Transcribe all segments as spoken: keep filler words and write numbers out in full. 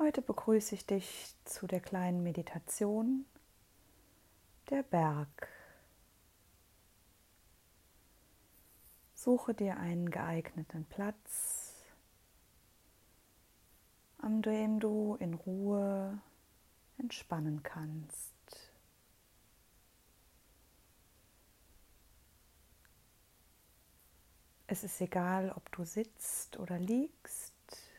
Heute begrüße ich dich zu der kleinen Meditation, der Berg. Suche dir einen geeigneten Platz, an dem du in Ruhe entspannen kannst. Es ist egal, ob du sitzt oder liegst.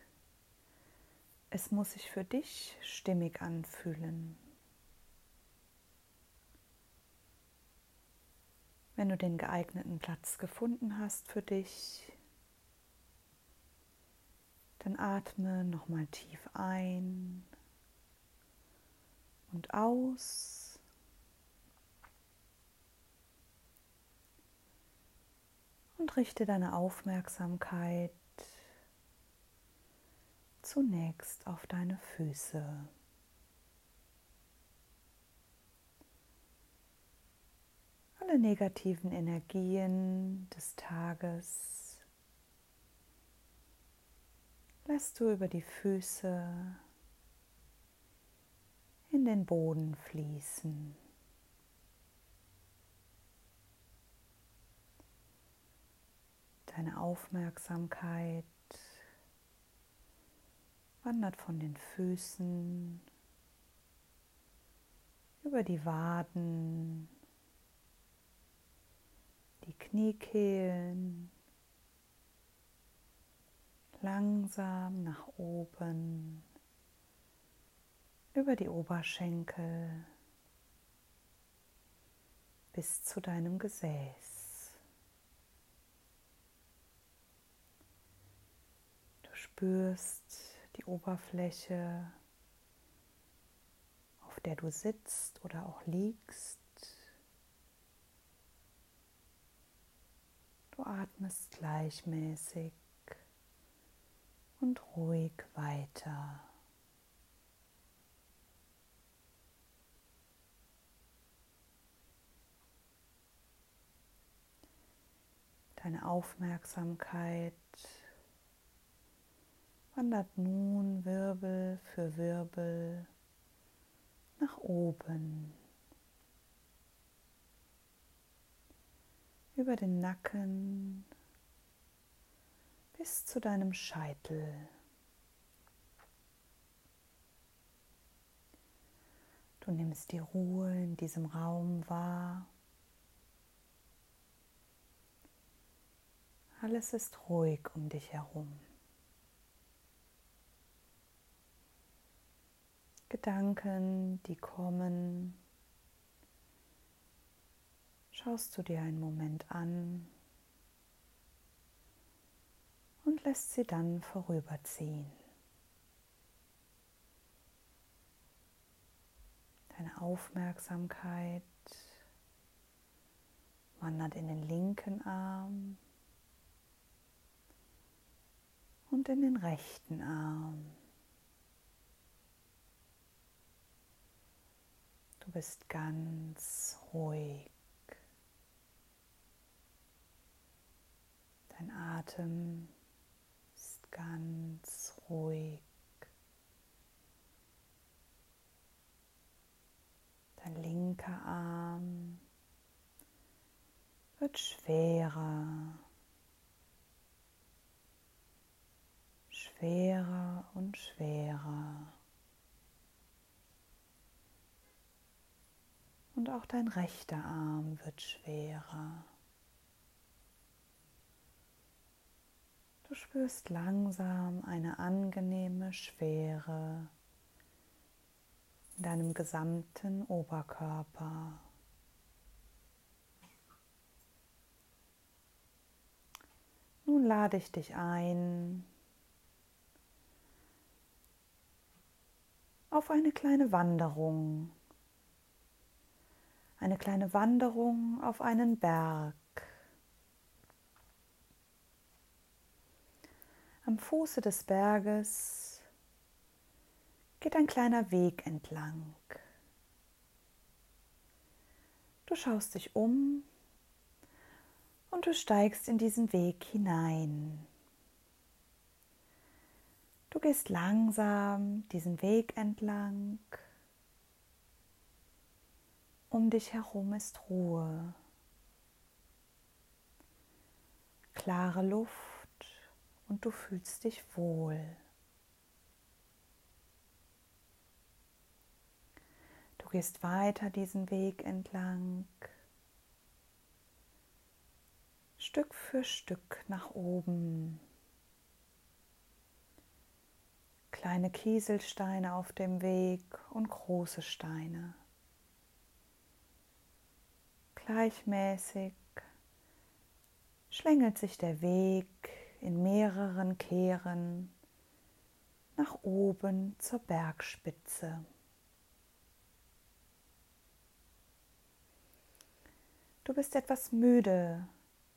Es muss sich für dich stimmig anfühlen. Wenn du den geeigneten Platz gefunden hast für dich, dann atme nochmal tief ein und aus. Und richte deine Aufmerksamkeit zunächst auf deine Füße. Alle negativen Energien des Tages lässt du über die Füße in den Boden fließen. Deine Aufmerksamkeit wandert von den Füßen über die Waden, die Kniekehlen, langsam nach oben, über die Oberschenkel bis zu deinem Gesäß. Du spürst die Oberfläche, auf der du sitzt oder auch liegst. Du atmest gleichmäßig und ruhig weiter. Deine Aufmerksamkeit wandert nun Wirbel für Wirbel nach oben, über den Nacken bis zu deinem Scheitel. Du nimmst die Ruhe in diesem Raum wahr. Alles ist ruhig um dich herum. Gedanken, die kommen, schaust du dir einen Moment an und lässt sie dann vorüberziehen. Deine Aufmerksamkeit wandert in den linken Arm und in den rechten Arm. Du bist ganz ruhig. Dein Atem ist ganz ruhig. Dein linker Arm wird schwerer, schwerer und schwerer. Und auch dein rechter Arm wird schwerer. Du spürst langsam eine angenehme Schwere in deinem gesamten Oberkörper. Nun lade ich dich ein auf eine kleine Wanderung. Eine kleine Wanderung auf einen Berg. Am Fuße des Berges geht ein kleiner Weg entlang. Du schaust dich um und du steigst in diesen Weg hinein. Du gehst langsam diesen Weg entlang. Um dich herum ist Ruhe, klare Luft und du fühlst dich wohl. Du gehst weiter diesen Weg entlang, Stück für Stück nach oben. Kleine Kieselsteine auf dem Weg und große Steine. Gleichmäßig schlängelt sich der Weg in mehreren Kehren nach oben zur Bergspitze. Du bist etwas müde.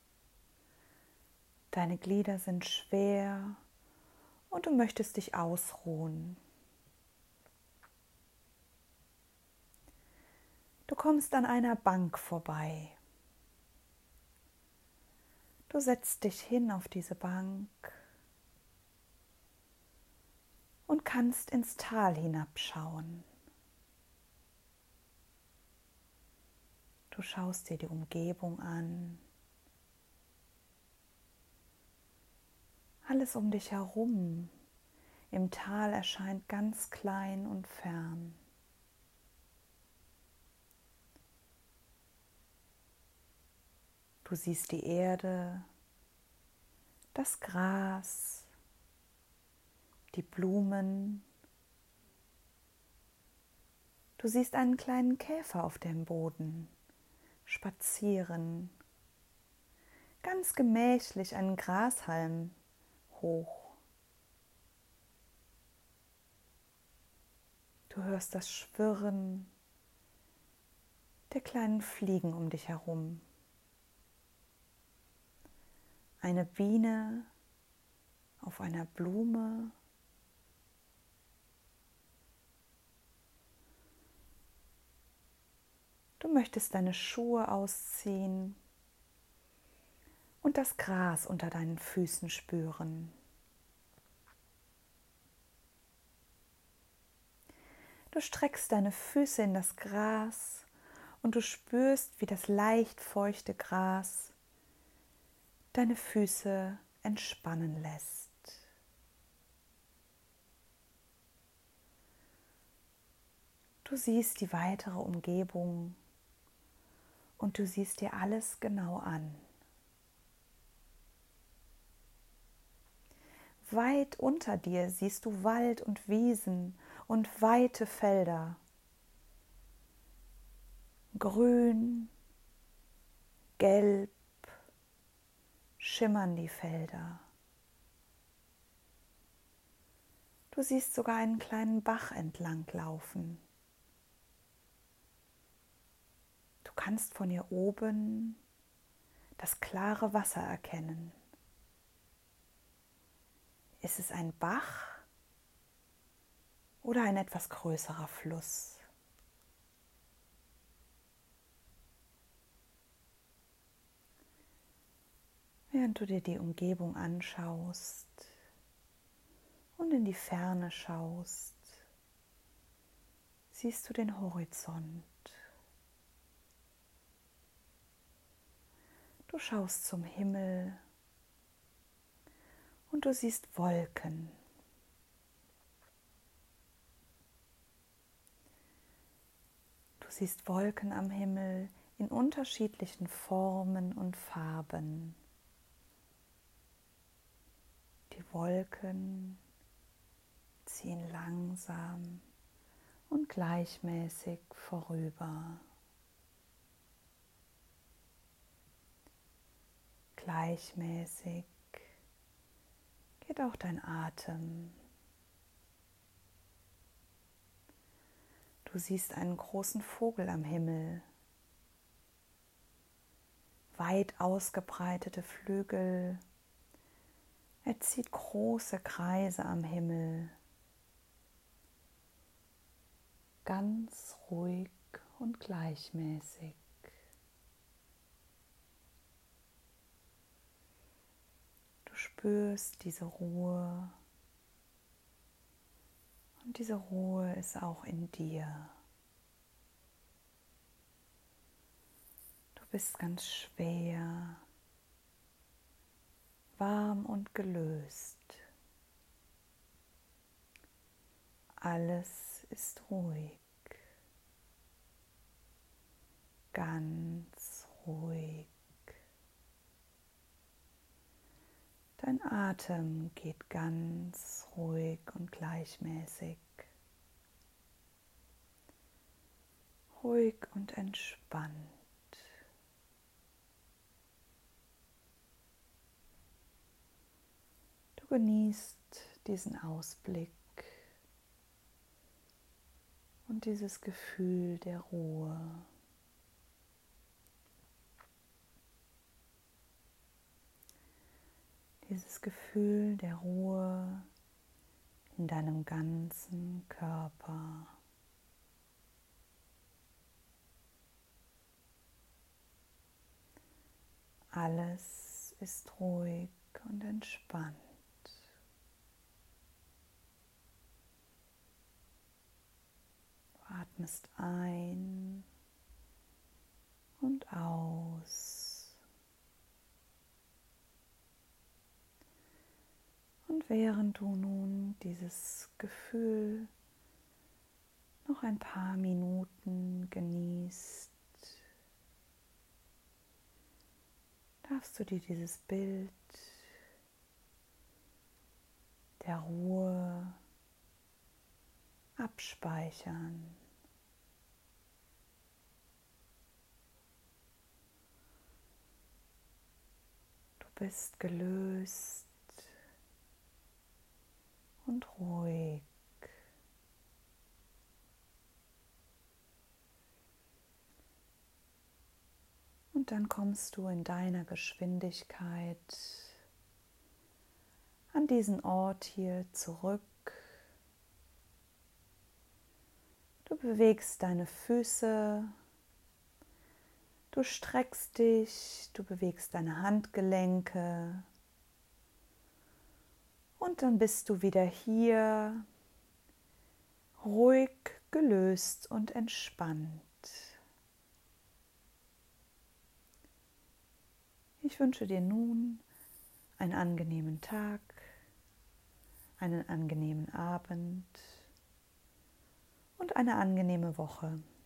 Deine Glieder sind schwer und du möchtest dich ausruhen. Du kommst an einer Bank vorbei. Du setzt dich hin auf diese Bank und kannst ins Tal hinabschauen. Du schaust dir die Umgebung an. Alles um dich herum im Tal erscheint ganz klein und fern. Du siehst die Erde, das Gras, die Blumen. Du siehst einen kleinen Käfer auf dem Boden spazieren, ganz gemächlich einen Grashalm hoch. Du hörst das Schwirren der kleinen Fliegen um dich herum. Eine Biene auf einer Blume. Du möchtest deine Schuhe ausziehen und das Gras unter deinen Füßen spüren. Du streckst deine Füße in das Gras und du spürst, wie das leicht feuchte Gras deine Füße entspannen lässt. Du siehst die weitere Umgebung und du siehst dir alles genau an. Weit unter dir siehst du Wald und Wiesen und weite Felder. Grün, gelb, schimmern die Felder. Du siehst sogar einen kleinen Bach entlang laufen. Du kannst von hier oben das klare Wasser erkennen. Ist es ein Bach oder ein etwas größerer Fluss? Während du dir die Umgebung anschaust und in die Ferne schaust, siehst du den Horizont. Du schaust zum Himmel und du siehst Wolken. Du siehst Wolken am Himmel in unterschiedlichen Formen und Farben. Die Wolken ziehen langsam und gleichmäßig vorüber. Gleichmäßig geht auch dein Atem. Du siehst einen großen Vogel am Himmel. Weit ausgebreitete Flügel. Er zieht große Kreise am Himmel. Ganz ruhig und gleichmäßig. Du spürst diese Ruhe Und diese Ruhe ist auch in dir. Du bist ganz schwer, warm und gelöst. Alles ist ruhig, ganz ruhig. Dein Atem geht ganz ruhig und gleichmäßig. Ruhig und entspannt. Du genießt diesen Ausblick und dieses Gefühl der Ruhe. Dieses Gefühl der Ruhe in deinem ganzen Körper. Alles ist ruhig und entspannt. Du atmest ein und aus. Und während du nun dieses Gefühl noch ein paar Minuten genießt, darfst du dir dieses Bild der Ruhe abspeichern. Du bist gelöst und ruhig. Und dann kommst du in deiner Geschwindigkeit an diesen Ort hier zurück. Du bewegst deine Füße, du streckst dich, du bewegst deine Handgelenke. Und dann bist du wieder hier, ruhig, gelöst und entspannt. Ich wünsche dir nun einen angenehmen Tag, einen angenehmen Abend und eine angenehme Woche.